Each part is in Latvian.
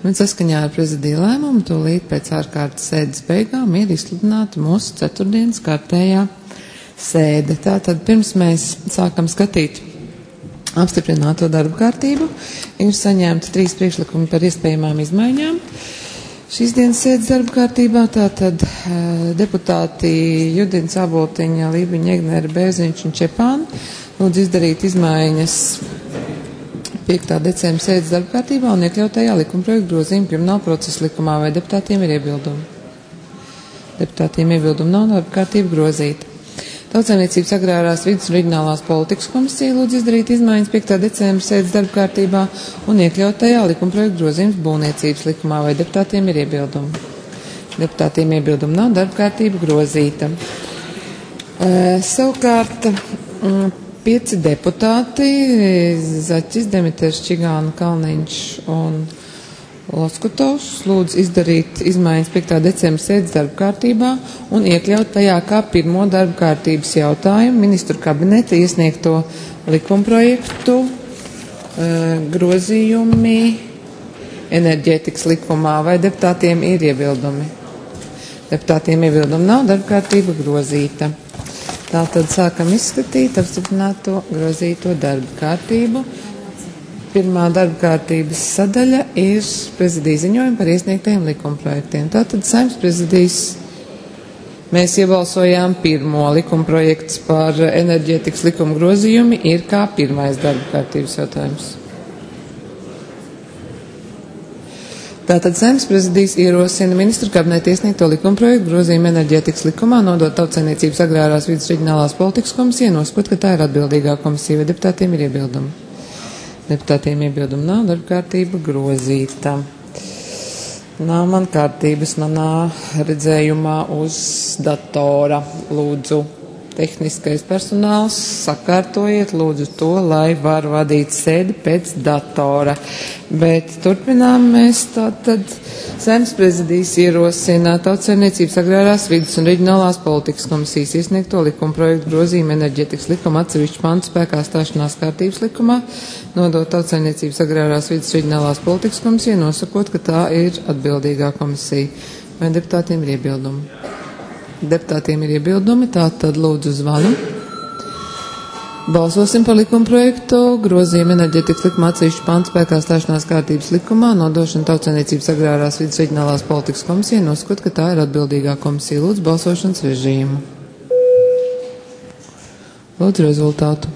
Bet saskaņā ar prezidija lēmumu tūlīt pēc ārkārtas sēdes beigām ir izsludināta mūsu ceturtdienas kārtējā sēde. Tātad pirms mēs sākam skatīt apstiprināto darba kārtību, ir saņemti 3 priekšlikumi par iespējamām izmaiņām. Šīs dienas sēdes darba kārtībā tātad deputāti Judins, Aboltiņa, Lībiņa, Egnere, Bērziņš un Čepāni lūdzu izdarīt izmaiņas 5. decembra sēdes darba kārtībā un iekļautajā likumprojekta grozījuma krimināla procesa likumā, vai deputātiem ir iebildumi? Deputātiem iebildumi nav, darba kārtība grozīta. Tautsaimniecības agrārās vidas un reģionālās politikas komisija lūdzu izdarīt izmaiņas 5. decembra sēdes darba kārtībā un iekļautajā likumprojekta grozījums būvniecības likumā, vai deputātiem ir iebildumi? Deputātiem iebildumi nav, darba kārtība grozīta. Savukārt 5 deputāti, Zaķis, Demiters, Čigāna, Kalniņš un Loskutovs lūdzu izdarīt izmaiņas 5. decembra sēdes darba kārtībā un iekļaut tajā kā pirmo darba kārtības jautājumu ministru kabineta iesniegto likumprojektu grozījumi enerģētikas likumā, vai deputātiem ir iebildumi? Deputātiem iebildumi nav, darba kārtība grozīta. Tātad sākam izskatīt apstiprināto grozīto darba kārtību. Pirmā darba kārtības sadaļa ir prezidija ziņojumi par iesniegtajiem likumprojektiem. Tātad Saeimas prezidijas mēs iebalsojām pirmo likumprojekts par enerģētikas likuma grozījumi ir kā pirmais darba kārtības jautājums. Tātad Saeimas prezidijas ierosina ministru kabineta iesniegto likumprojektu grozījumu enerģētikas likumā nodot Tautsaimniecības agrārās vidas reģionālās politikas komisijai, nosakot, ka tā ir atbildīgā komisija, vai deputātiem ir iebildumi? Deputātiem iebildumi nav, darba kārtība grozīta. Nav man kārtības manā redzējumā uz datora. Lūdzu, tehniskais personāls, sakārtojiet lūdzu to, lai var vadīt sēdi pēc datora. Bet turpinām mēs tātad Saeimas prezidijas ierosina Tautsaimniecības agrārās vidas un reģionālās politikas komisijas iesniegto likumprojektu grozījumu enerģētikas likuma atsevišķu pantu spēkā stāšanās kārtības likumā, nodot Tautsaimniecības agrārās vidas reģionālās politikas komisijai, nosakot, ka tā ir atbildīgā komisija. Vai deputātiem ir iebildumi? Deputātiem ir iebildumi, tātad lūdzu zvanu. Balsosim par likumprojektu grozījumu enerģētikas likuma atsevišķu pantu spēkā stāšanās kārtības likumā, nodošanu Tautsaimniecības agrārās vidas reģionālās politikas komisijai, nosakot, ka tā ir atbildīgā komisija. Lūdzu balsošanas režīmu. Lūdzu rezultātu.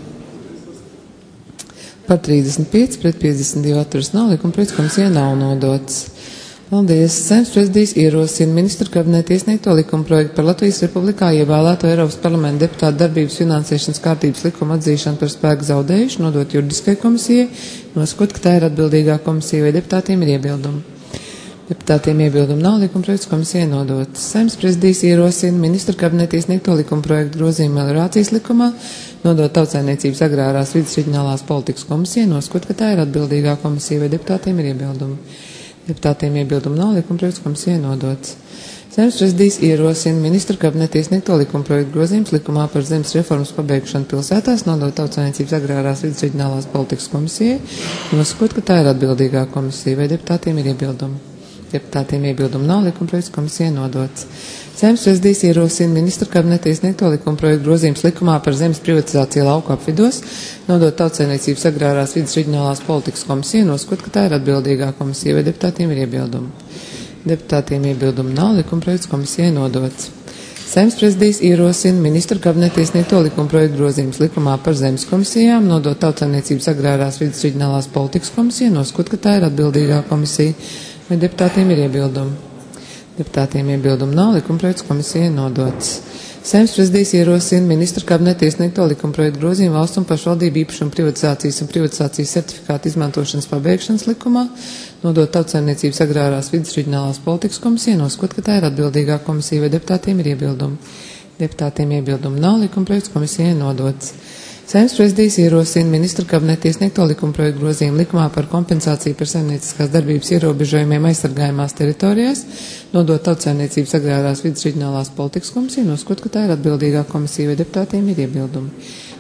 Par 35 pret 52 atturas nav, likumprojekts komisijai nav nodots. Paldies. Saeimas prezidijas ierosina ministru kabineta iesniegto likumprojektu par Latvijas Republikā ievēlēto Eiropas parlamenta deputātu darbības finansēšanas kārtības likuma atzīšanu par spēku zaudējuši, nodot juridiskai komisijai, nosakot, ka tā ir atbildīgā komisija, vai deputātiem ir iebildumi. Deputātiem iebildumi nav, likumprojekts komisijai nodots. Saeimas prezidijas ierosina ministru kabineta iesniegto likumprojektu grozījumu meliorācijas likumā, nodot Tautsaimniecības agrārās vidas reģionālās politikas komisijai, nosakot, ka tā ir atbildīgā komisija, vai deputātiem ir iebildumi. Deputātiem iebildumu nav, likumprojekts komisijai nodots. Saeimas prezidijas ierosina ministru kabineta iesniegto likumprojektu grozījums likumā par zemes reformas pabeigšanu pilsētās, nodot Tautsaimniecības agrārās vidas reģionālās politikas komisijai, nosakot, ka tā ir atbildīgā komisija, vai deputātiem ir iebildumi. Deputātiem iebildumu nav, likumprojekts komisijai nodots. Saeimas prezidijas ierosina ministru kabineta iesniegto likumprojektu grozījums likumā par zemes privatizāciju lauku apvidos, nodot Tautsaimniecības agrārās vidas reģionālās politikas komisijai, nosakot, ka tā ir atbildīgā komisija, vai deputātiem ir iebildumi. Deputātiem iebildumu nav, likumprojekts komisijai nodots. Saeimas prezidijas ierosina ministru kabineta iesniegto likumprojektu grozījums likumā par zemes komisijām, nodot Tautsaimniecības agrārās vidas reģionālās politikas komisijai, nosakot, ka tā ir atbildīgā komisija, vai deputātiem ir iebildumi. Deputātiem iebildumu nav, likumprojekts komisijai nodots. Saeimas prezidijas ierosina ministru kabineta iesniegto likumprojektu grozījumu valsts un pašvaldību īpašumu privatizācijas un privatizācijas certifikātu izmantošanas pabeigšanas likumā, nodot Tautsaimniecības agrārās vidas reģionālās politikas komisijai, nosakot, ka tā ir atbildīgā komisija, vai deputātiem ir iebildumi. Deputātiem iebildumu nav, likumprojekts komisijai nodots. Saeimas prezidijas ierosina ministru kabineta iesniegto likumprojektu grozījumu likumā par kompensāciju par saimnieciskās darbības ierobežojumiem aizsargājumās teritorijās, nodot Tautsaimniecības agrārās vidas reģionālās politikas komisiju, nosakot, ka tā ir atbildīgā komisija, vai deputātiem ir iebildumi.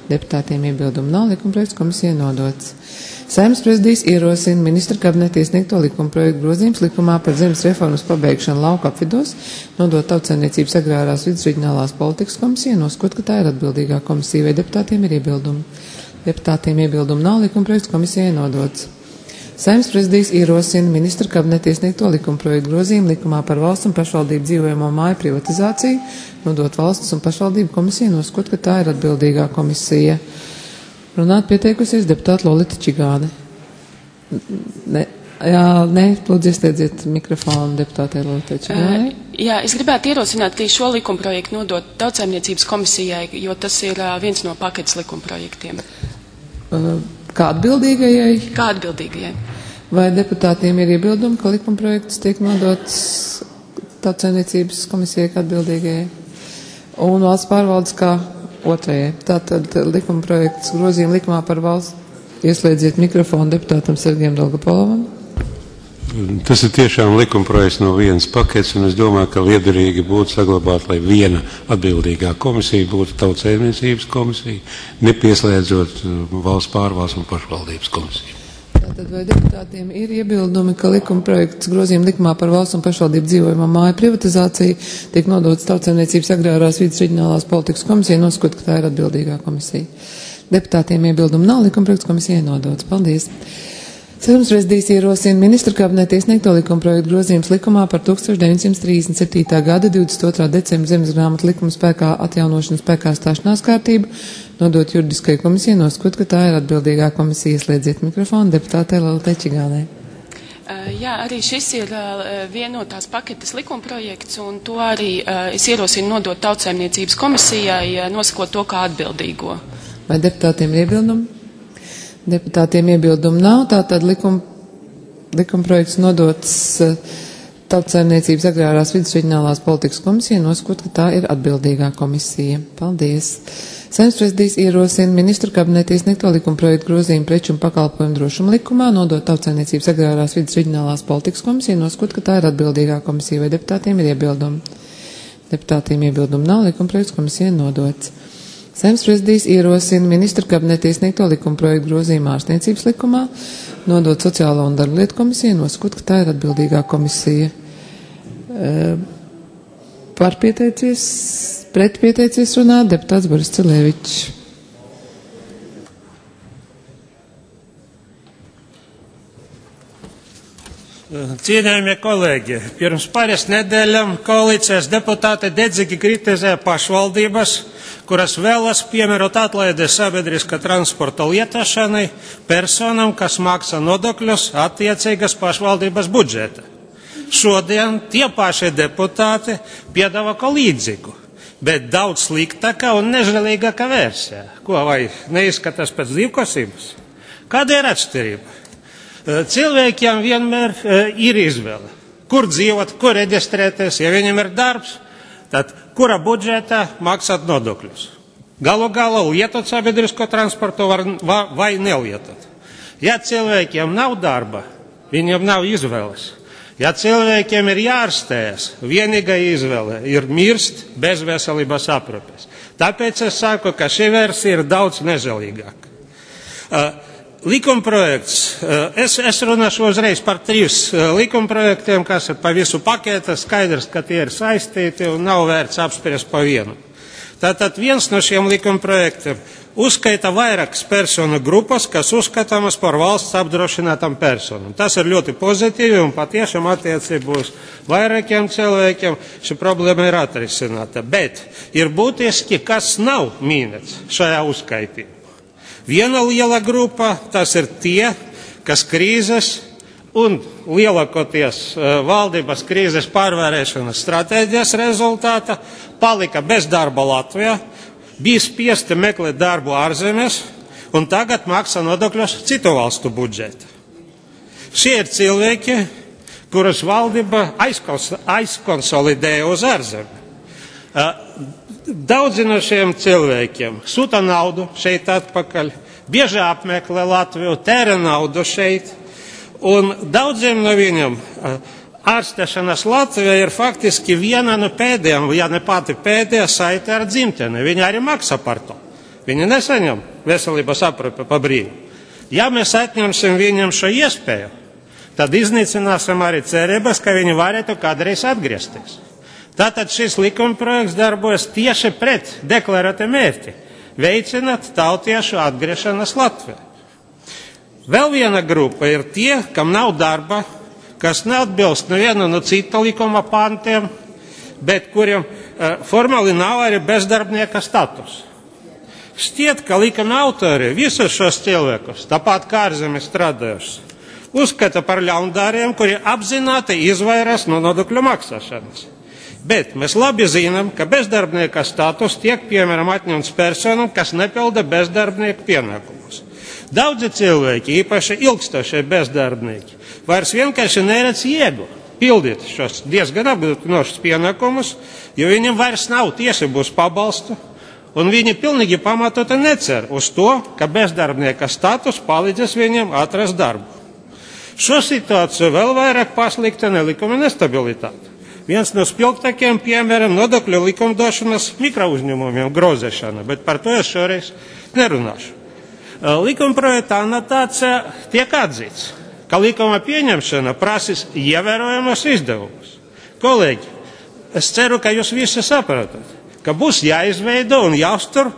Deputātiem iebildumu nav, likumprojekts komisijai nodots. Saeimas prezidijs ierosina ministra kabineta iesniegto likumprojektu grozījums likumā par zemes reformas pabeigšanu lauku apvidos, nodot Tautsaimniecības agrārās vidas reģionālās politikas komisijai, nosakot, ka tā ir atbildīgā komisija, vai deputātiem ir iebildumi. Deputātiem iebildumu nav, likumprojekts komisijai nodots. Saeimas prezidijs ierosina ministra kabineta iesniegto likumprojektu grozījumu likumā par valsts un pašvaldību dzīvojamo māju privatizāciju, nodot valsts un pašvaldību komisijai, nosakot, ka tā ir atbildīgā komisija. Runāt pieteikusies deputāta Lolita Čigāne. Nē, lūdzu iestiedziet mikrofonu deputātei Lolitai Čigānei. Jā, es gribētu ierosināt arī šo likumprojektu nodot Tautsaimniecības komisijai, jo tas ir viens no paketes likumprojektiem. Kā atbildīgajai? Kā atbildīgajai. Vai deputātiem ir iebildumi, ka likumprojekts tiek nodots Tautsaimniecības komisijai kā atbildīgajai? Un valsts pārvaldes kā otrajai. Tātad likumprojekts grozījuma likumā par valsts. Ieslēdziet mikrofonu deputātam Sergejam Dolgopolovam. Tas ir tiešām likumprojekts no vienas paketes, un es domāju, ka liederīgi būtu saglabāt, lai viena atbildīgā komisija būtu Tautsaimniecības komisija, nepieslēdzot valsts pārvaldes un pašvaldības komisiju. Tātad vai deputātiem ir iebildumi, ka likumprojekts grozījuma likumā par valsts un pašvaldību dzīvojamo māju privatizāciju tiek nodots Tautsaimniecības agrārās vidas reģionālās politikas komisijai, nosakot, ka tā ir atbildīgā komisija? Deputātiem iebildumi nav, likumprojekts komisijai nodots. Paldies. Saeimas prezidijs ierosina ministra kabineta iesniegto likumprojektu grozījums likumā par 1937. gada 22. decembra zemes grāmatu likuma spēkā atjaunošanas spēkā stāšanās kārtību, nodot juridiskai komisijai, nosakot, ka tā ir atbildīgā komisija. Ieslēdziet mikrofonu deputātei Lolitai Čigānei. Jā, arī šis ir vienotās paketes likumprojekts, un to arī es ierosinu nodot Tautsaimniecības komisijai, nosakot to kā atbildīgo. Vai deputātiem ir iebildumi? Deputātiem iebildumu nav, tātad likumprojekts nodots Tautsaimniecības agrārās vidas reģionālās politikas komisijai, nosakot, ka tā ir atbildīgā komisija. Paldies. Saeimas prezidijs ierosina ministru kabineta iesniegto likumprojektu grozījumu preču un pakalpojumu drošuma likumā, nodot Tautsaimniecības agrārās vidas reģionālās politikas komisijai, nosakot, ka tā ir atbildīgā komisija, vai deputātiem ir iebildumi. Deputātiem iebildumu nav, likumprojekts komisijai nodots. Saeimas prezidijs ierosina ministra kabineta iesniegto likumprojektu grozījumu ārstniecības likumā, nodot Sociālo un darba lietu komisijai, nosakot, ka tā ir atbildīgā komisija. Pret pieteicies runāt deputāts Boris Cilēvičs. Cienējamie kolēģi, pirms pāris nedēļām koalīcijas deputāti dedzīgi kritizē pašvaldības, kuras vēlas piemērot atlaides sabiedriskā transporta lietošanai personām, kas maksā nodokļus attiecīgas pašvaldības budžeta. Šodien tie paši deputāti piedāvā ko līdzīgu, bet daudz sliktākā un nežēlīgākā versija. Ko, vai neizskatās pēc divkosības? Kāda ir atšķirība? Cilvēkiem vienmēr ir izvēle, kur dzīvot, kur reģistrēties, ja viņam ir darbs, tad kura budžetā maksāt nodokļus. Galu galā lietot sabiedrisko transportu vai nelietot. Ja cilvēkiem nav darba, viņiem nav izvēles. Ja cilvēkiem ir jārastējas, vienīgā izvēle ir mirst bez veselības aprūpes. Tāpēc es saku, ka šī versija ir daudz nežēlīgāka. Likumprojekts, es runāšu uzreiz par 3 likumprojektiem, kas ir pa visu paketi, skaidrs, ka tie ir saistīti un nav vērts apspriest pa vienu. Tātad viens no šiem likumprojektiem uzskaita vairākas personu grupas, kas uzskatāmas par valsts apdrošinātām personām. Tas ir ļoti pozitīvi un patiešām attiecībā uz vairākiem cilvēkiem šī problēma ir atrisināta. Bet ir būtiski, kas nav minēts šajā uzskaitījumā. Viena liela grupa, tas ir tie, kas krīzes un lielākoties valdības krīzes pārvarēšanas stratēģijas rezultātā palika bez darba Latvijā, bija spiesti meklēt darbu ārzemēs un tagad maksā nodokļus citu valstu budžetu. Šie ir cilvēki, kurus valdība aizkonsolidēja uz ārzemēm. Daudzi no šiem cilvēkiem sūta naudu šeit atpakaļ, bieži apmeklē Latviju, tēra naudu šeit, un daudziem no viņiem ārstēšanās Latvijā ir faktiski viena no pēdējām, ja ne pati pēdējā saite ar dzimteni. Viņi arī maksā par to. Viņi nesaņem veselības aprūpi pa brīvu. Ja mēs atņemsim viņam šo iespēju, tad iznīcināsim arī cerības, ka viņi varētu kādreiz atgriezties. Tātad šis likumprojekts darbojas tieši pret deklarēta mērķi – veicināt tautiešu atgriešanos Latvijā. Vēl viena grupa ir tie, kam nav darba, kas neatbilst nevienu no cita likuma pantiem, bet kuriem formāli nav arī bezdarbnieka status. Šķiet, ka likuma autori visus šos cilvēkus, tāpat kā ārzemēs strādājušus, uzskata par ļaundāriem, kuri apzināti izvairās no nodokļu maksāšanas. Bet mēs labi zinām, ka bezdarbnieka status tiek, piemēram, atņemts personam, kas nepilda bezdarbnieku pienākumus. Daudzi cilvēki, īpaši ilgstošie bezdarbnieki, vairs vienkārši neredz jēgu pildīt šos diezgan apgrūtinošus pienākumus, jo viņiem vairs nav tiesību uz pabalstu, un viņi pilnīgi pamatoti necer uz to, ka bezdarbnieka status palīdzēs viņiem atrast darbu. Šo situāciju vēl vairāk pasliktina likuma nestabilitāte. Viens no spilgtākajiem piemēram nodokļu likumdošanas mikrouzņēmumiem grozēšana, bet par to es šoreiz nerunāšu. Likumprojekta anotācijā tiek atzīts, ka likuma pieņemšana prasīs ievērojamus izdevumus. Kolēģi, es ceru, ka jūs visi saprotat, ka būs jāizveido un jāuztur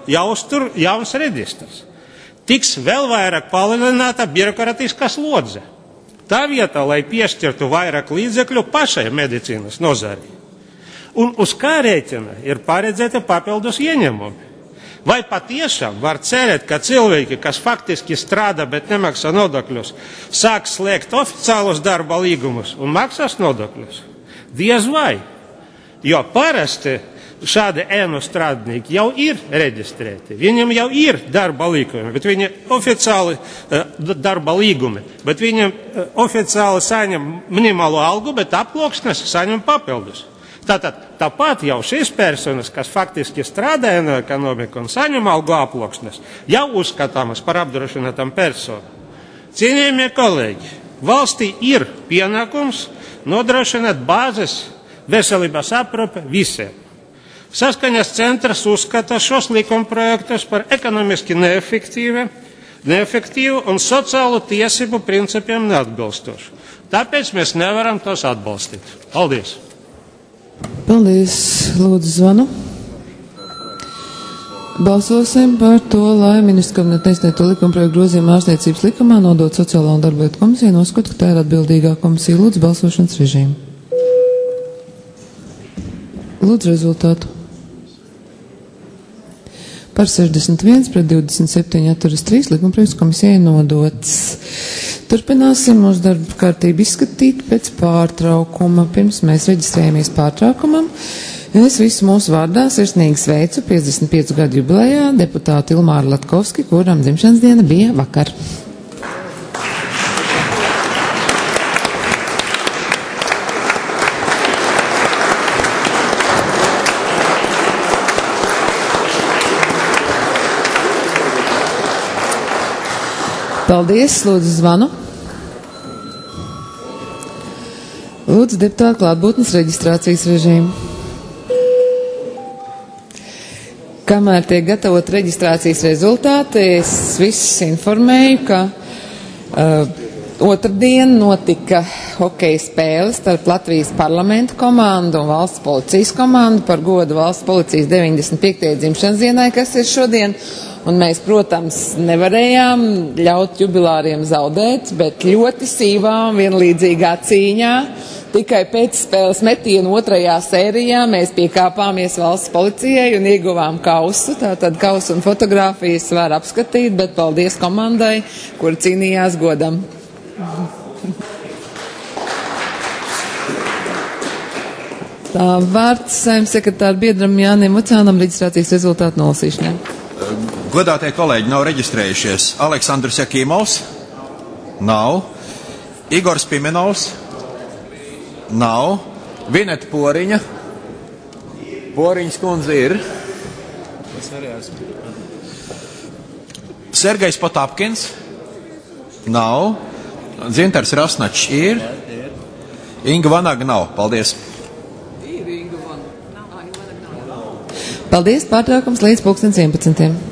jauns reģistrs. Tiks vēl vairāk palielināta birokratiskā slodze. Tā vietā, lai piešķirtu vairāk līdzekļu pašai medicīnas nozarei. Un uz kā rēķina ir paredzēti papildus ieņēmumi? Vai patiešām var cerēt, ka cilvēki, kas faktiski strādā, bet nemaksā nodokļus, sāks slēgt oficiālus darba līgumus un maksās nodokļus? Diez vai, jo parasti šādi ēnu strādnieki jau ir reģistrēti. Viņam jau ir darba līgumi, bet viņi oficiāli darba līgumi, bet viņam oficiāli saņem minimālo algu, bet aploksnes saņem papildus. Tāpat jau šīs personas, kas faktiski strādā no ekonomiku un saņem algu aploksnes, jau uzskatāmas par apdrošinātām personu. Cienījamie kolēģi, valstī ir pienākums nodrošināt bāzes veselības aprūpi visiem. Saskaņas centrs uzskata šos likumprojektus par ekonomiski neefektīvu un sociālu tiesību principiem neatbilstošu. Tāpēc mēs nevaram tos atbalstīt. Paldies! Paldies, lūdzu zvanu. Balsosim par to, lai ministrs kabineta neizsniegto likumprojektu grozījumu ārstniecības likumā nodot Sociālā un darba lietu komisiju, uzskata, ka tā ir atbildīgā komisija. Lūdzu balsošanas režīmu. Lūdzu rezultātu. Par 61 pret 27 atturas 3 likumprojekts komisijai nodots. Turpināsim mūsu darba kārtību izskatīt pēc pārtraukuma. Pirms mēs reģistrējamies pārtraukumam, es visu mūsu vārdā sirsnīgi sveicu 55 gadu jubilejā deputātu Ilmāru Latkovski, kuram dzimšanas diena bija vakar. Paldies, lūdzu zvanu. Lūdzu deputātu klātbūtnes reģistrācijas režīmu. Kamēr tiek gatavot reģistrācijas rezultāti, es visus informēju, ka otrdien notika hokeja spēles starp Latvijas parlamenta komandu un valsts policijas komandu par godu valsts policijas 95. dzimšanas dienai, kas ir šodien. Un mēs, protams, nevarējām ļaut jubilāriem zaudēt, bet ļoti sīvā un vienlīdzīgā cīņā tikai pēc spēles metienu otrajā sērijā mēs piekāpāmies valsts policijai un ieguvām kausu. Tātad kausu un fotogrāfijas var apskatīt, bet paldies komandai, kur cīnījās godam. Tā vārds Saeimas sekretāra biedram Jānim Vucānam reģistrācijas rezultātu nolasīšanai. Godātie kolēģi nav reģistrējušies. Aleksandrs Jakīmovs? Nav. Igors Pimenovs? Nav. Vineta Poriņa? Poriņas kundze ir. Sergejs Potapkins? Nav. Dzintars Rasnačs ir. Inga Vanaga nav. Paldies. Paldies, pārtraukums līdz 11.